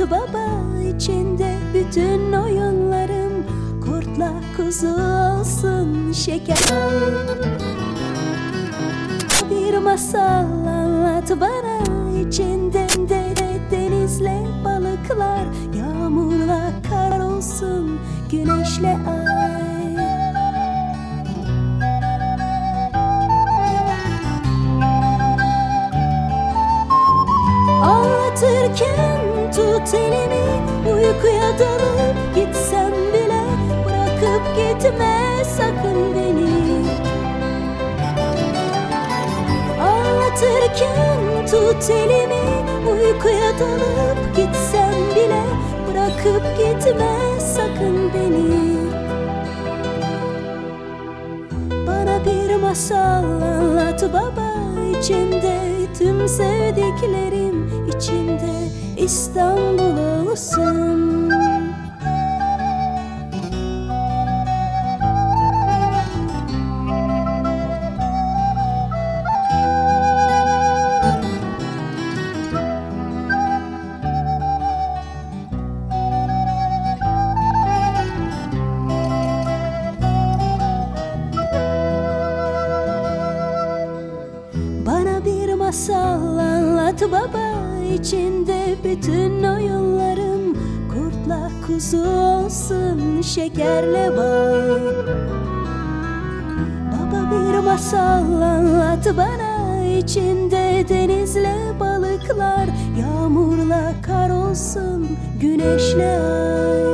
baba, içinde bütün oyunlarım. Kurtla kuzu olsun şeker. Bir masal anlat bana, içinde denizle balıklar, yağmurla kar olsun, güneşle ay. Anlatırken tut elimi, uykuya dalıp gitsem bile bırakıp gitme sakın beni. Anlatırken tut elimi, uykuya dalıp gitsem bile bırakıp gitme sakın beni. Bana bir masal anlat baba, içinde tüm sevdiklerim, içinde İstanbul olsun. Bana bir masal anlat baba, içinde bütün oyunlarım. Kurtla kuzu olsun, şekerle bal. Baba bir masal anlat bana, içinde denizle balıklar, yağmurla kar olsun, güneşle ay.